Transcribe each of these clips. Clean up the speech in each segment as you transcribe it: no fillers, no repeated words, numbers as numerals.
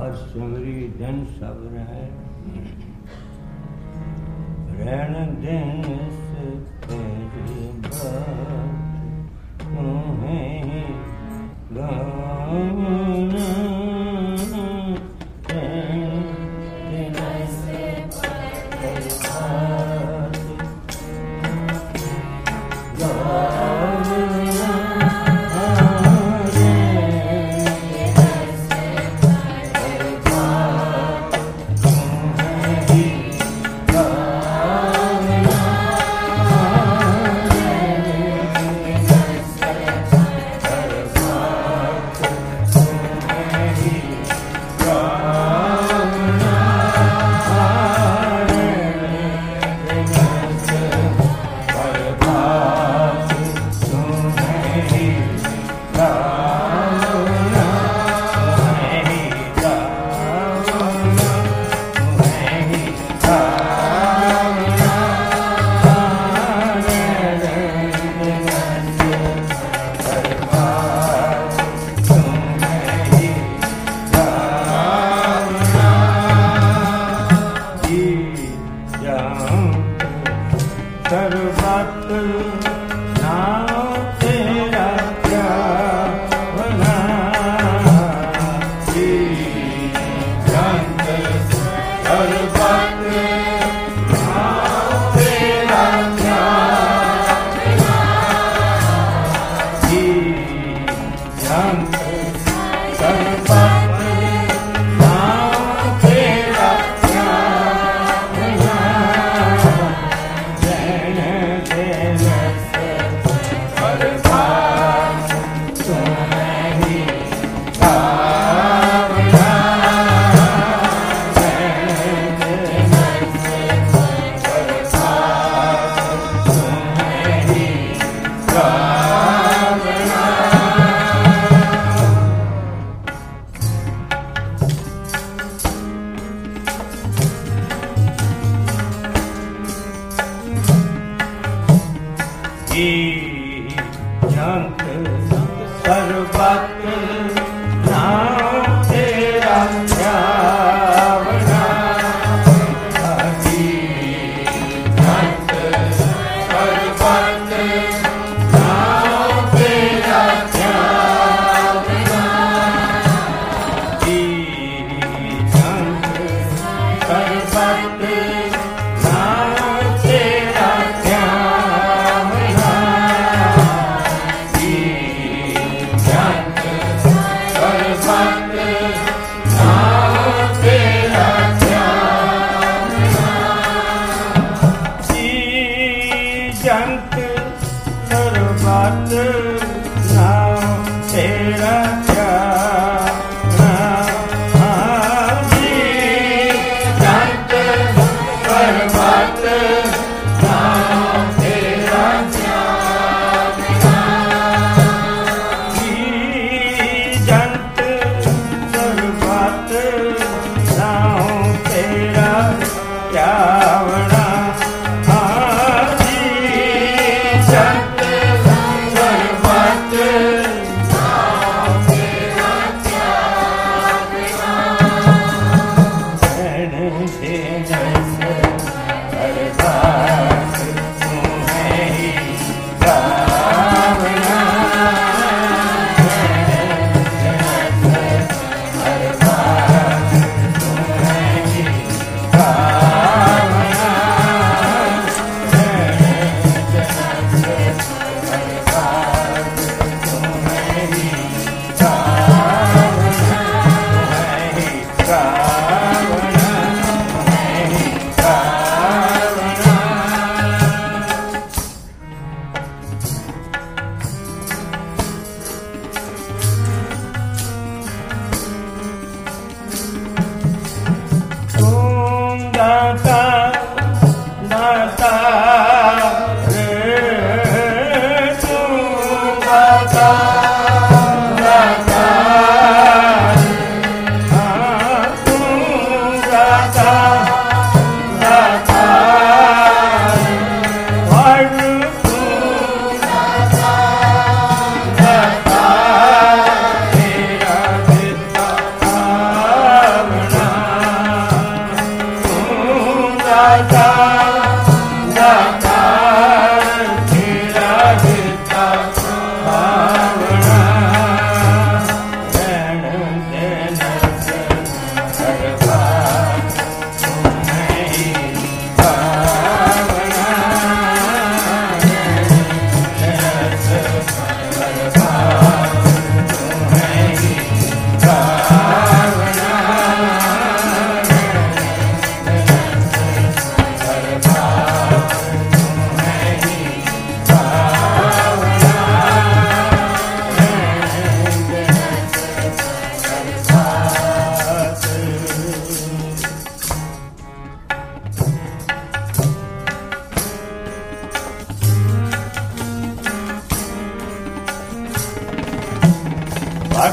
और सिमरी दिन सब रहे रहन दिन से तेरी बात तुम्हें गाना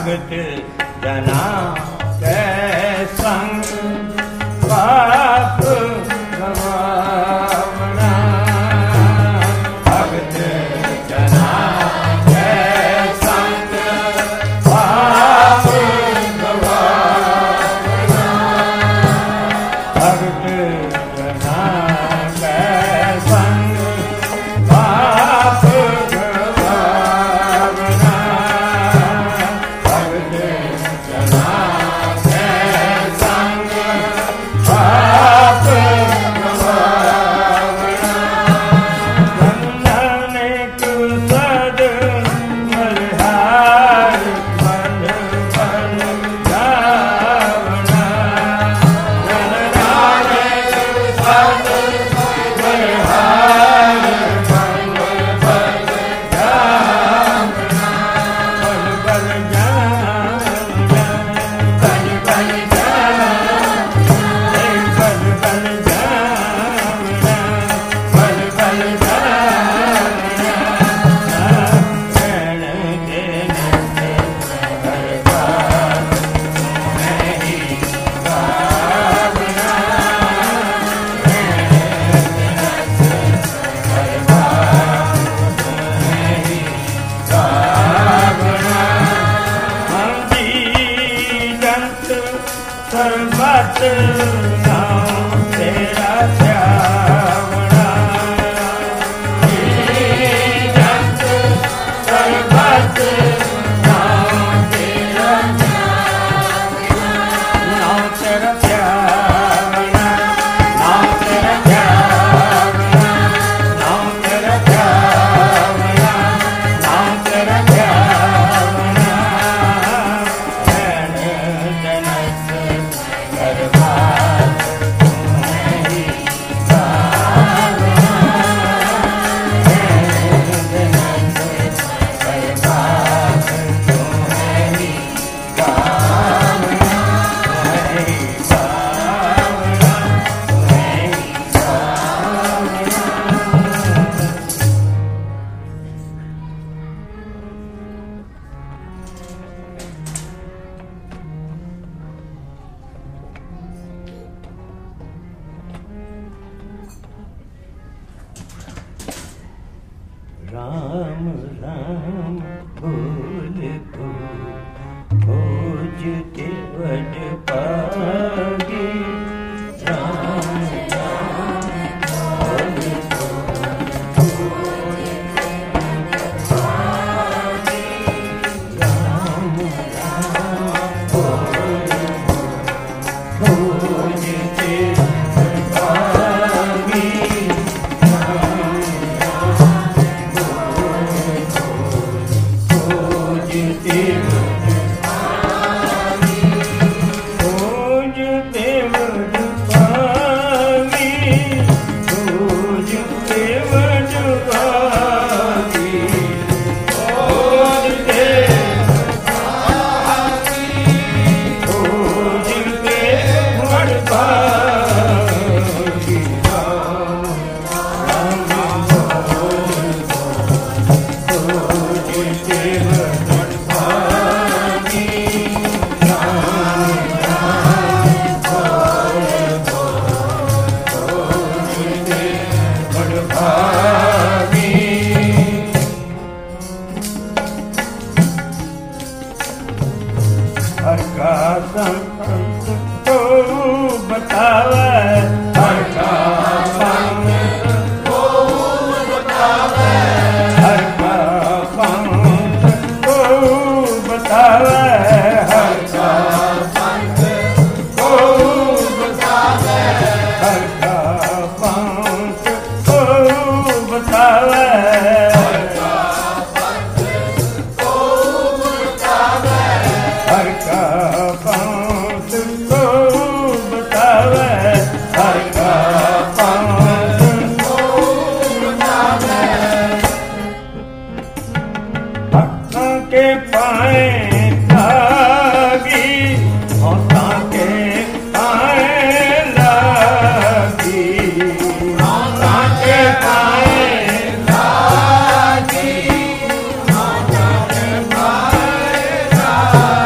भगत जना के संग पाप गवावना भगत जना के संग पाप गवावना भगत जना के संग पाप गवावना भगत जना के संग पाप गवावना गंधने कुसद मल्हार मन बन जावना गंधने कुसद मल्हार मन बन जावना बन बन जावना बन बन जावना बन बन जावना बन बन जावना प्रण देने से बर्बाद नहीं गावना नहीं गावना हम जीवंत सर्वत नाम तेरा ध्यावना जीवंत सर्वत नाम तेरा नाम तेरा ध्यावना नाम तेरा ध्यावना नाम तेरा ध्यावना नाम तेरा ध्यावना प्रण जनस बर्बाद नहीं गावना प्रण जनस बर्बाद नहीं गावना नहीं गावना नहीं गावना राम राम बोल बोल खोजते बड़ पागे राम राम बोल बोल राम राम बोल खोजते बड़ पागे खोजते हर का संत को बतावे हर का संत को बतावे हर का संत को बतावे हर का संत को बतावे हर का संत को बतावे हर का संत को बतावे हर का पंथ को बतावे हर का पंथ को बतावे भक्तों के पाए लागी भक्तों के पाए लागी भक्तों के पाए लागी भक्तों के पाए लागी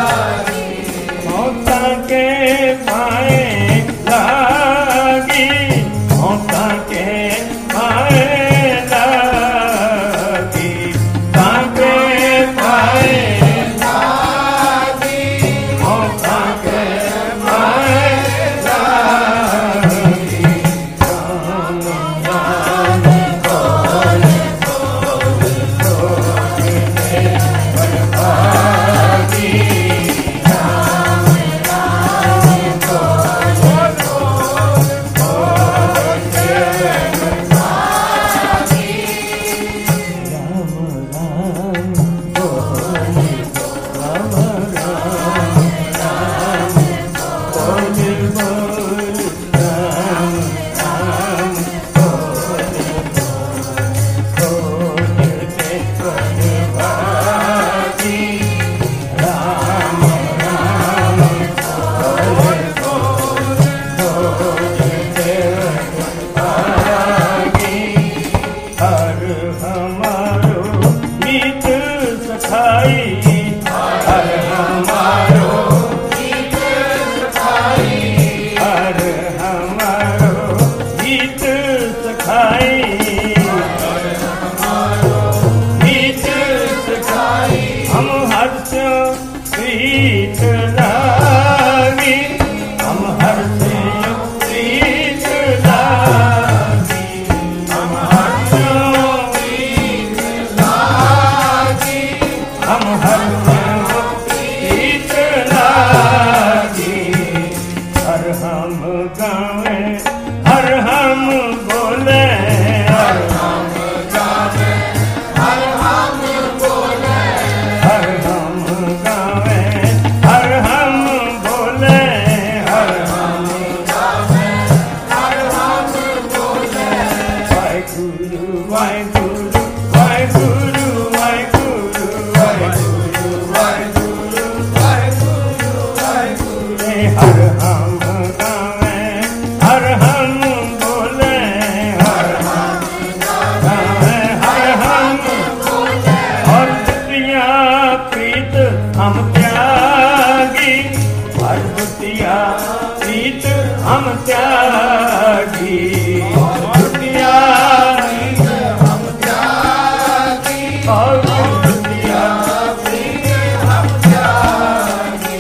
प्रीत लागी, हम हर्षो प्रीत लागी, हम हर्षो प्रीत लागी, हम हर्षो प्रीत लागी। हर हम गावे, हर हम बोले, हर हम गावे, हर हम बोले, हर हम गावे, हर हम बोले, हर हम गावे, हर हम बोले। वाहेगुरु वाहेगुरु वाहेगुरु वाहेगुरु वाहेगुरु वाहेगुरु वाहेगुरु वाहेगुरु। हर हम गावे, हर हम बोले, हर हम गावे, हर हम बोले। और दुतिया प्रीत हम त्यागी, हर दुतिया प्रीत हम त्यागी, दुतिया प्रीत हम त्यागी, और दुतिया प्रीत हम त्यागी।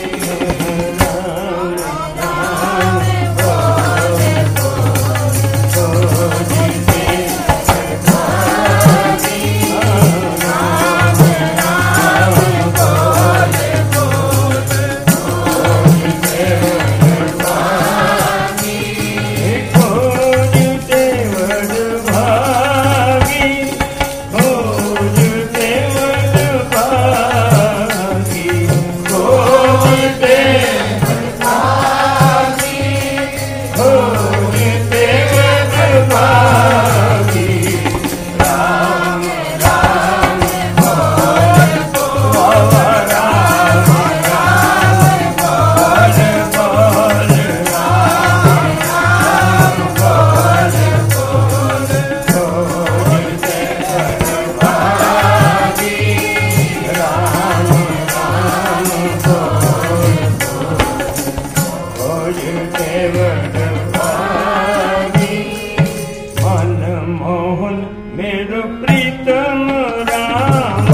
मनमोहन मेरो प्रीतम राम,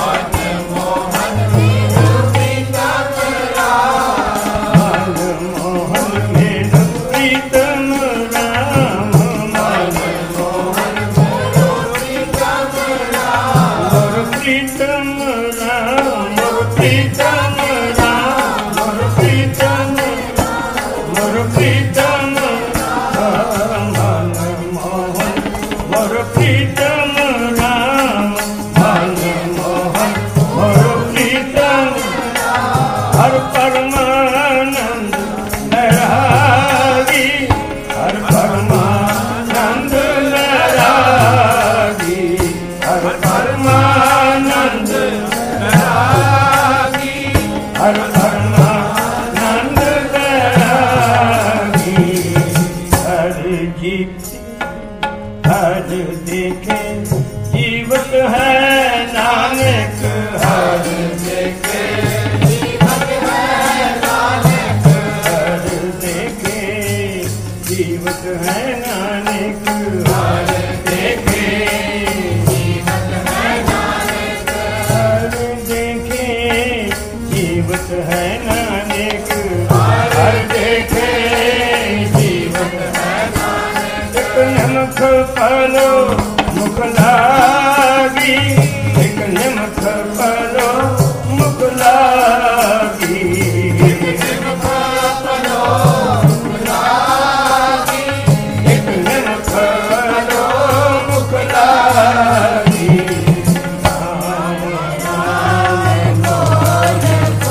मनमोहन मेरो प्रीतम राम, मनमोहन मेरो प्रीतम राम, मनमोहन मेरो प्रीतम राम, मोर प्रीतम राम, मोर प्रीतम राम, मोर प्रीतम, मोर प्रीतम राम, मनमोहन मोर प्रीतम राम, मनमोहन मोर प्रीतम। हर परमानंद लहरागी, हर परमानंद लहरागी, हर परमानंद लहरागी, हर परमानंद लहरागी। हर जीत हर देखे जीवत है नानक, हर देखे जीवत है नानक, हर देखे जीवत है नानक, हर देखे जीवत है नानक, हर देखे जीवत है नानक, हर देखे जीवत है नानक। एक नमक पलो मुख लागी, एक नमक पलो मुख लागी, एक नमक पलो मुख लागी, एक नमक पलो मुख लागी। राम राम बोल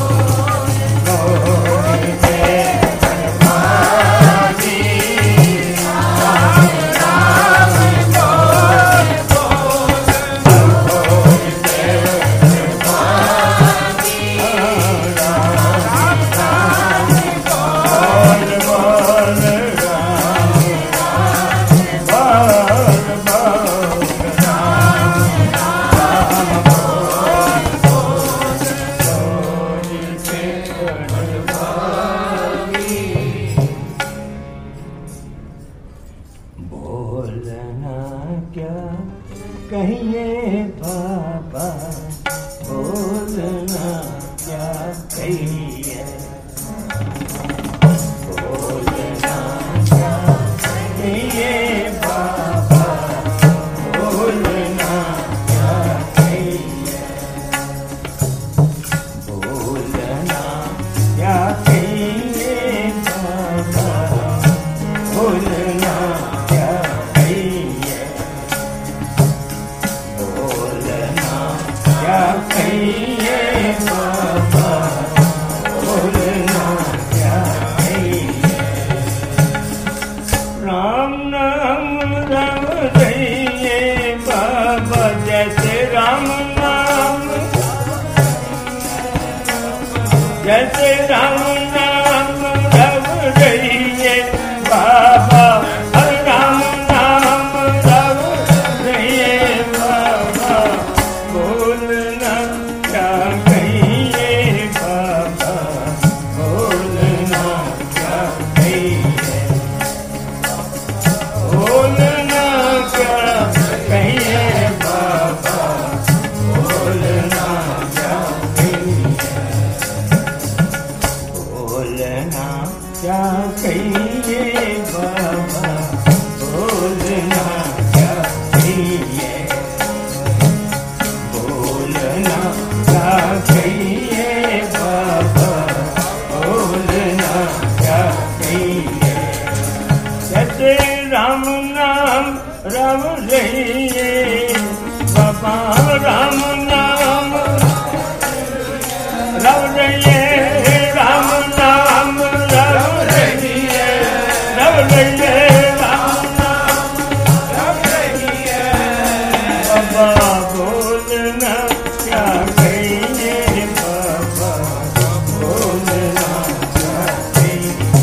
बोल जय हनुमानी, राम राम बोल बोल बोल जय हनुमानी, राम राम बोल बोल राम राम बोल बोल राम राम बोल बोल जय हनुमानी। बोलना क्या कहिए बाबा, बोलना क्या कहिए कहिए, बोलना क्या कहिए बाबा, बोलना क्या कहिए, बोलना क्या कहिए बाबा, बोलना क्या कहिए, बोलना क्या कहिए बाबा, बोलना क्या कहिए। राम नाम रव रहिए बाबा, जैसे राम नाम, जैसे राम नाम रव रहिए बाबा, हर राम नाम रव रहिए बाबा, बोलना क्या कहिए बाबा, बोलना क्या कहिए, बोलना क्या कहिए बाबा, बोलना क्या कहिए, बोलना क्या कहिए बाबा, बोलना क्या कहिए, बोलना क्या कहिए बाबा, बोलना क्या कहिए। जैसे राम नाम रव रहिए बाबा, राम नाम रव रहिए, राम नाम रव रहिए, रव रहिए, राम नाम रव रहिए बाबा, बोलना क्या कहिए बाबा, बोलना क्या कहिए,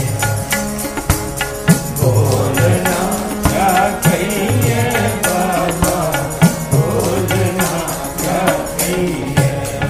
बोलना क्या कहिए बाबा, बोलना क्या कहिए।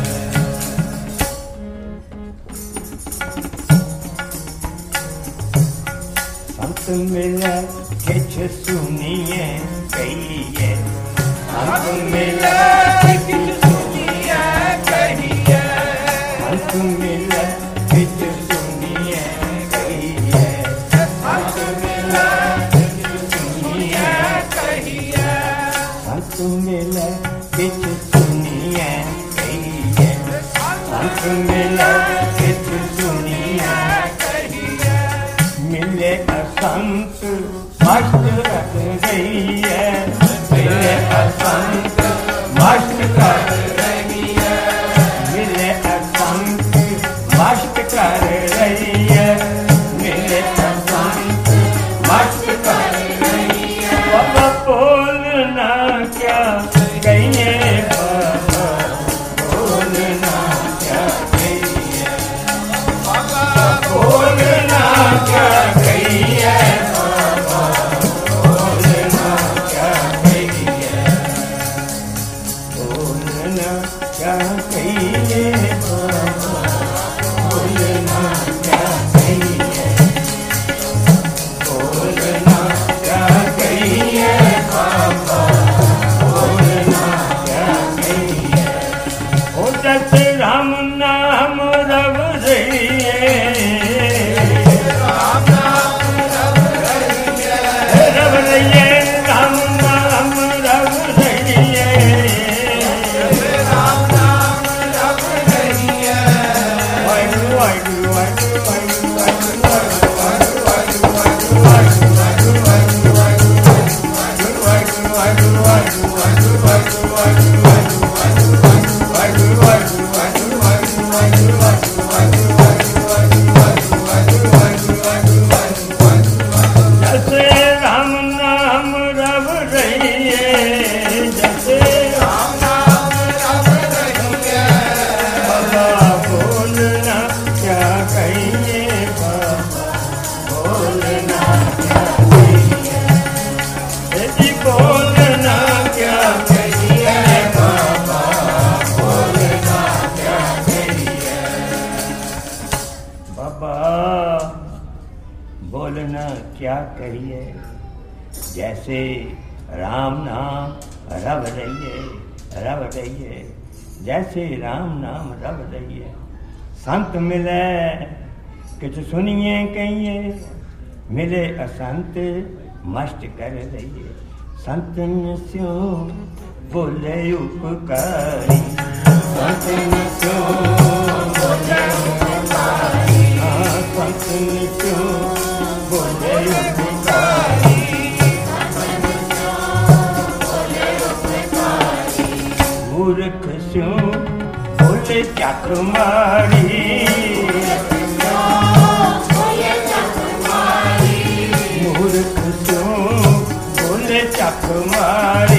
संत मिले किछ सुनिए कहिए, संत मिले किछ सुनिए कहिए, संत मिले किछ सुनिए कहिए, संत मिले किछ सुनिए कहिए, संत मिले किछ सुनिए कहिए, संत मिले किछ सुनिए कहिए, मिले असंत मस्त रख रही है, मिले असंत मस्त कर रही है, मिले असंत मस्त कर रही है, मिले असंत मस्त कर रही है बाबा, बोलना क्या कहिए बाबा, बोलना क्या कहिए बाबा, बोलना क्या कहिए बाबा, बोलना क्या कहिए, बोलना क्या कहिए बाबा, बोलना क्या कहिए, बोलना क्या कहिए बाबा, बोलना क्या कहिए। ओ जैसे राम नाम रव रहिए, राम नाम रव रहिए, रव रहिए, राम नाम रव रहिए, राम नाम रव रहिए, वाहिगुरु वाहिगुरु वाहिगुरु वाहिगुरु वाहिगुरु वाहिगुरु वाहिगुरु वाहिगुरु वाहिगुरु वाहिगुरु वाहिगुरु वाहिगुरु वाहिगुरु जैसे राम नाम रव रहिए, जैसे राम नाम रव रहिए बाबा, बोलना क्या कहिए बाबा, बोलना क्या कहिए, जी बोलना क्या कहिए बाबा, बोलना क्या कहिए बाबा, बोलना क्या कहिए। जैसे राम नाम रव रहिए, रव रहिए, जैसे राम नाम रव रहिए, संत मिले किछ सुनिए कहिए, मिले असंत मस्त कर रहिए। संतन स्यो बोले उपकारी, संतन स्यो बोले उपकारी, संतन स्यो बोले उपकारी, मूर्ख स्यो बोले चाकुमारी, मूर्ख स्यो बोले चाकुमारी,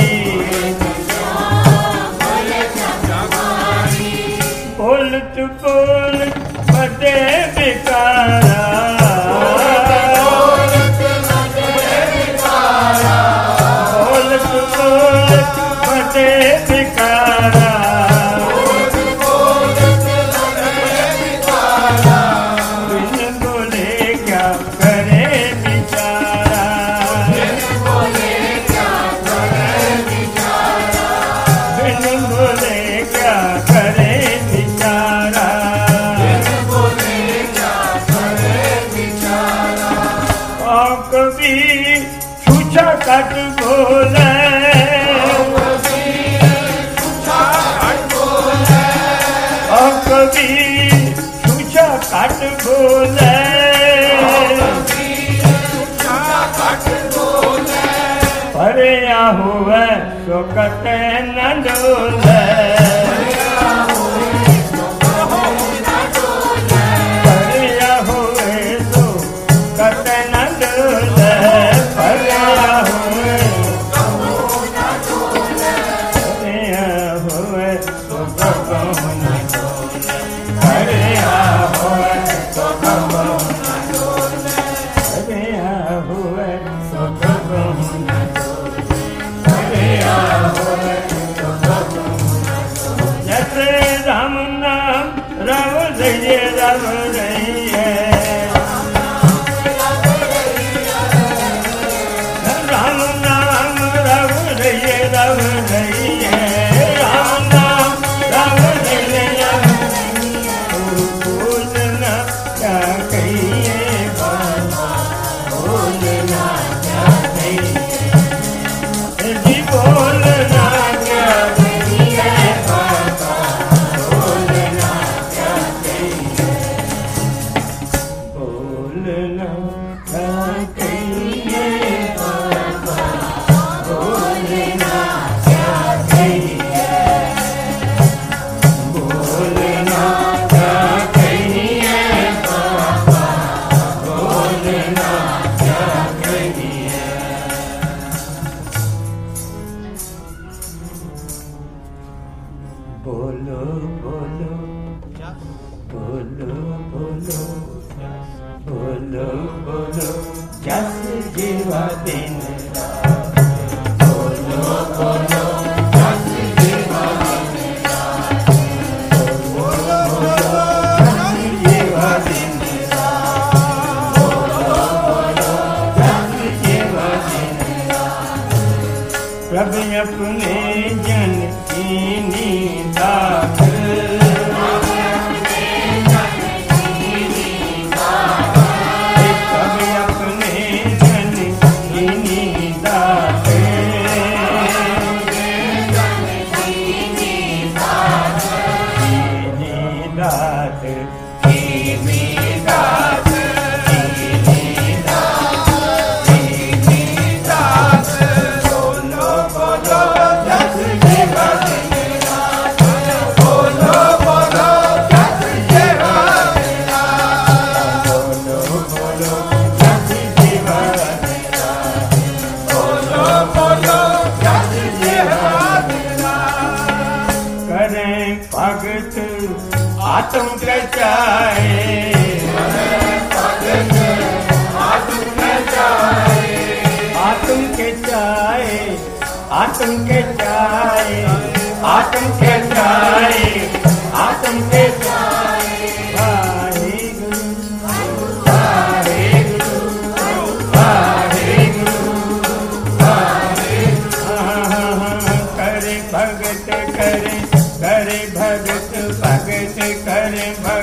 बोलत बोल बड़े बेकारा, बोलत बोल बड़े बेकारा, बिन बोले क्या करे बेचारा, बिन बोले क्या करे कभी छूछा कट बोले, कभी छूछा कट बोले, परे हुए सो कते न डोले, परे हुए सो कते न डोले, परे हुए सो कबहु न डोले, परे हुए सो कबहु न डोले, परे हुए सो कबहु न जैसे राम नाम रव रहिए, रव रहिए, राम नाम रव रहिए, रव रहिए, राम नाम रव रहिए, बोलना क्या कहिए बाबा, बोलना क्या कहिए जी, बोलना क्या कहिए बाबा, बोलना क्या कहिए, बोलना क्या कहिए बाबा, बोलना क्या कहिए, बोलना क्या कहिए बाबा, बोलना क्या कहिए। बोलो बोलो बोलो बोलो बोलो बोलो जस जीवा दिन रात, बोलो बोलो जस जीवा दिन रात, बोलो बोलो जस जीवा दिन रात, बोलो बोलो जस जीवा दिन रात, प्रभु अपने जन कीनी दात, आत्म कचाए, आत्म कचाए, आत्म कचाए, आत्म कचाए, आत्म कचाए, आत्म कचाए, वाहेगुरु वाहेगुरु वाहेगुरु, करे भगत करे भगत भगत करे भगत।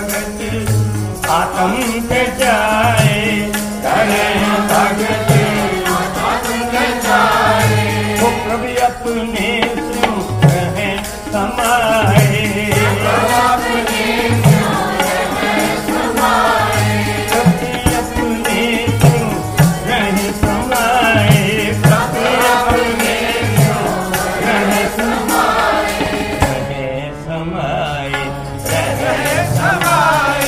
आत्म के जाए करें भक्ति आत्म के जाए वो प्रभु अपने स्यों रहे समाए अपने स्यों रहे समाए प्रभु अपने स्यों रहे समाए प्रभु अपने स्यों रहे समाए रहे समाए रहे समाए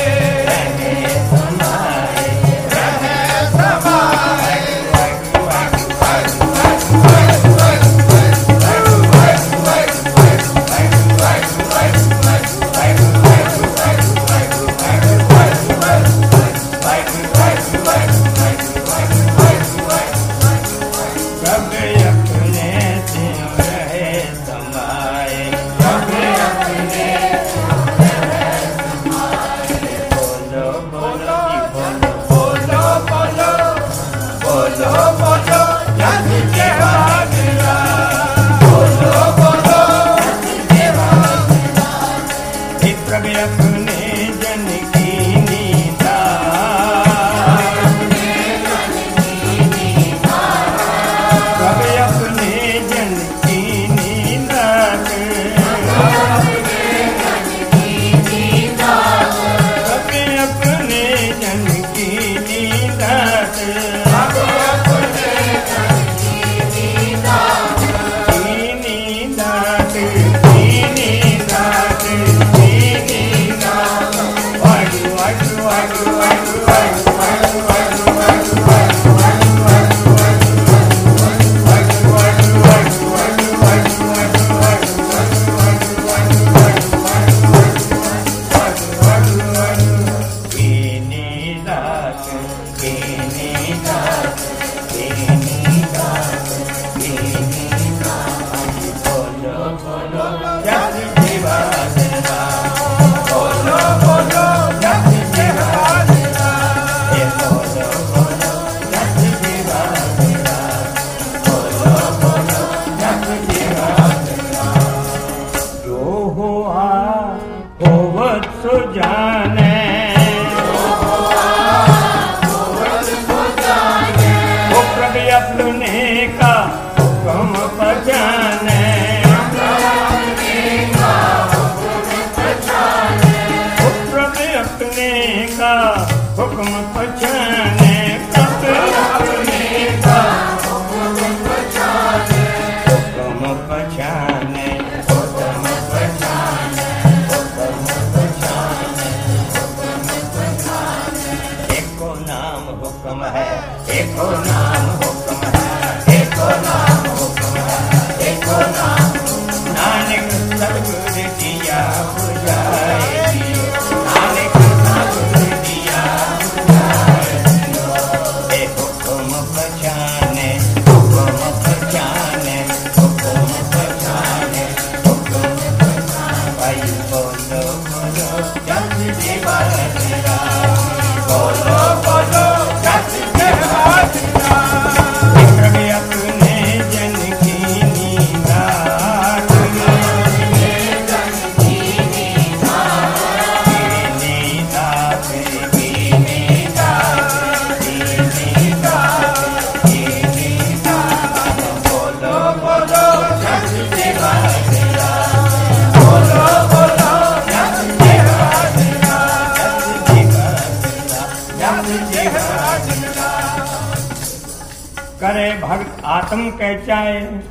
करे भक्त आत्म के चाहे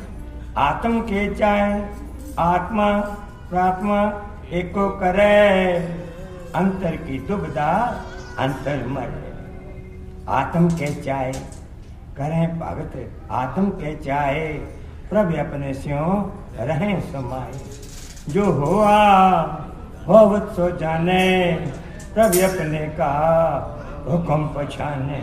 आत्म के चाहे आत्मा प्रात्मा एको करे अंतर की दुविधा अंतर मरे आत्म के चाहे करे भगत आत्म के चाहे प्रभु अपने स्यों रहे समाये जो हुआ होवत सो जाने प्रभु अपने का हुक्म पछाने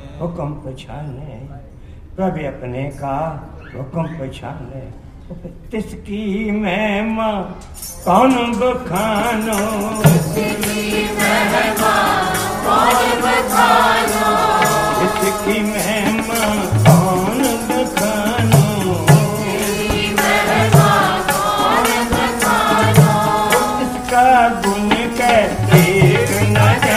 प्रभु अपने का हुक्म पछाने तिसकी महिमा कौन बखानो तिसकी महिमा कौन बखानो तिसकी महिमा कौन बखानो तिसकी महिमा कौन बखानो इसका गुण के एक न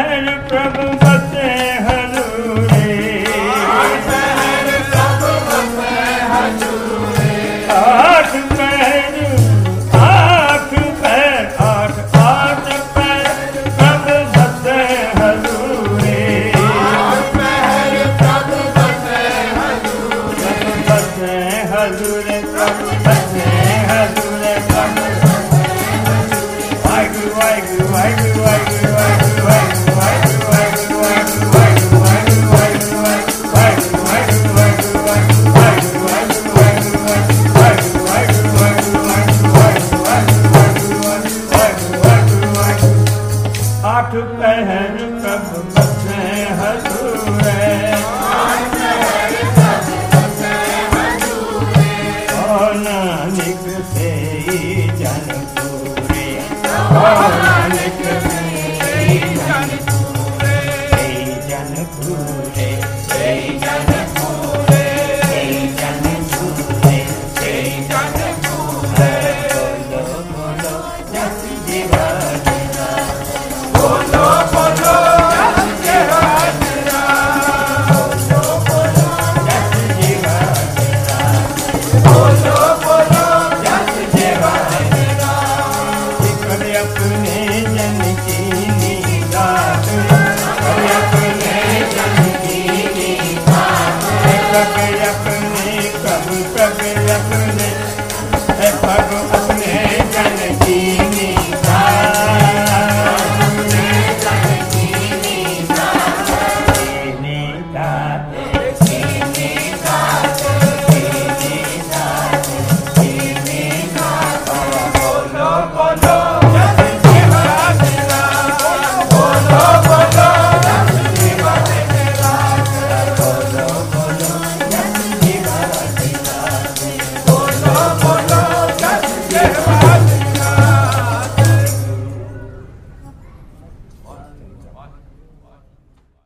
पहर प्रभु बसे हजूरे, आठ पहर प्रभु बसे हजूरे, आठ पहर आठ पैर आठ आठ पैर प्रभु बसे हजूरे, आठ पैर प्रभु बसे हजूरे, बसे हजूरे प्रभु बसे हजूरे, प्रभु वाहिगुरु वाहिगुरु वाहिगुरु वाहिगुरु वाहिगुरु वाहिगुरु वाहिगुरु वाहिगुरु वाहिगुरु आठ पहर प्रभु बसे हजूरे, आठ पहर प्रभु बसे हजूरे, ओ नानक से जन पूरे,